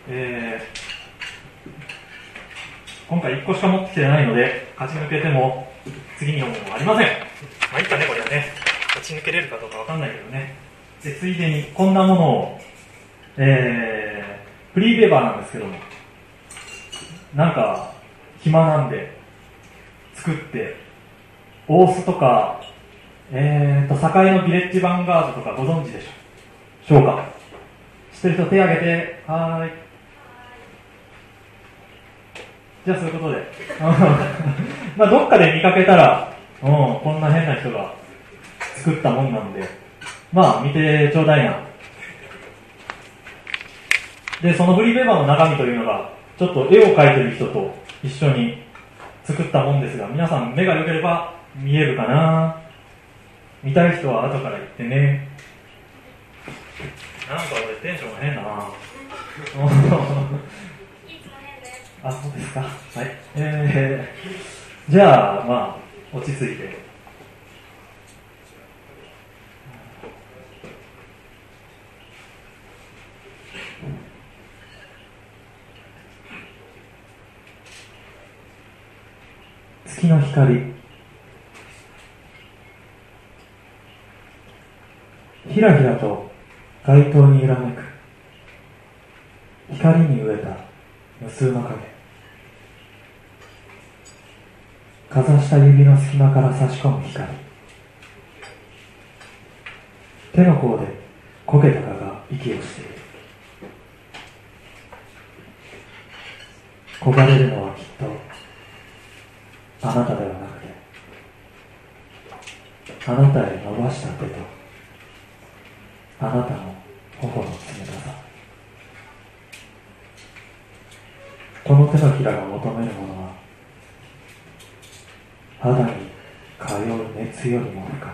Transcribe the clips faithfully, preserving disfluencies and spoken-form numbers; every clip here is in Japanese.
えー、今回いっこしか持ってきてないので、勝ち抜けても次に読むものはありません。まあいいかね、これはね。勝ち抜けれるかどうかわかんないけどね。で、ついでにこんなものを、えー、フリーペーパーなんですけども、なんか暇なんで作って、大須とか、えーと、堺のビレッジヴァンガードとかご存知でしょうか。知ってる人手挙げて。はーい。じゃあそういうことでまあどっかで見かけたら、うん、こんな変な人が作ったもんなんで、まあ見てちょうだいな。で、そのフリーペーパーの中身というのが、ちょっと絵を描いてる人と一緒に作ったもんですが、皆さん目が良ければ見えるかな。見たい人は後から言ってね。なんか俺テンションが変だなあ、そうですか。はい。えー、じゃあ、まあ、落ち着いて。月の光。ひらひらと街灯に揺らめく。光に飢えた無数の影。かざした指の隙間から差し込む光。手の甲で焦げた蚊が息をしている。焦がれるのはきっとあなたではなくて、あなたへ伸ばした手とあなたの頬の冷たさ。この手のひらが求めるものは、肌に通う熱よりも深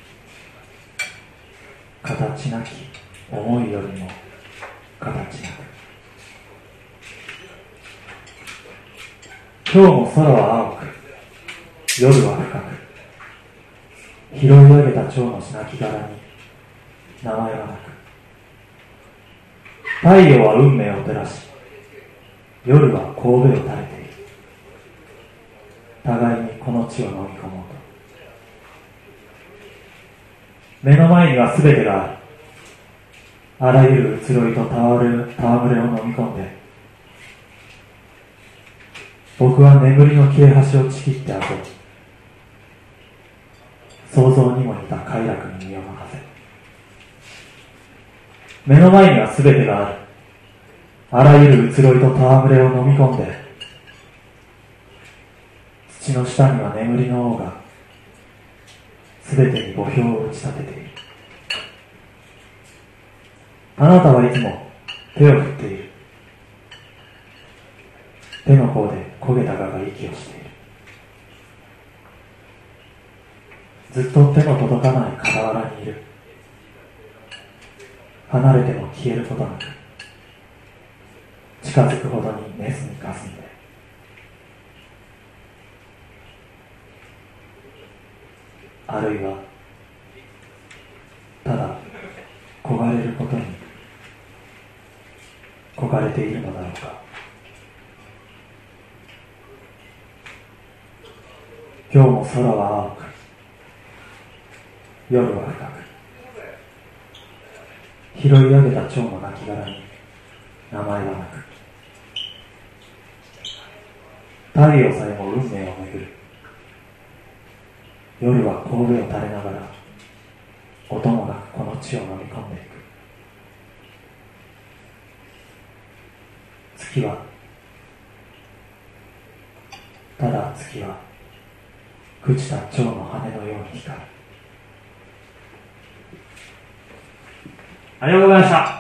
く、形なき思いよりも形なく。今日も空は青く、夜は深く、拾い上げた蝶の亡き殻に名前はなく、太陽は運命を照らし、夜は神戸を垂れている。互いにこの地を飲み込もうと。目の前には全てがある。あらゆる移ろいと戯れを飲み込んで、僕は眠りの切れ端をちぎってあげる。想像にも似た快楽に身を任せ。目の前には全てがある。あらゆる移ろいと戯れを飲み込んで、土の下には眠りの王が全てに墓標を打ち立てている。あなたはいつも手を振っている。手の甲で焦げた蚊が息をしている。ずっと手の届かない傍らにいる。離れても消えることなく、近づくほどにネスにかすんで、あるいはただ焦がれることに焦がれているのだろうか。今日も空は青く、夜は深く、拾い上げた蝶の亡き殻に名前はなく、太陽さえも運命を巡る。夜は神戸を垂れながら音もなくこの地を飲み込んでいく。月はただ月は朽ちた蝶の羽のように光る。ありがとうございました。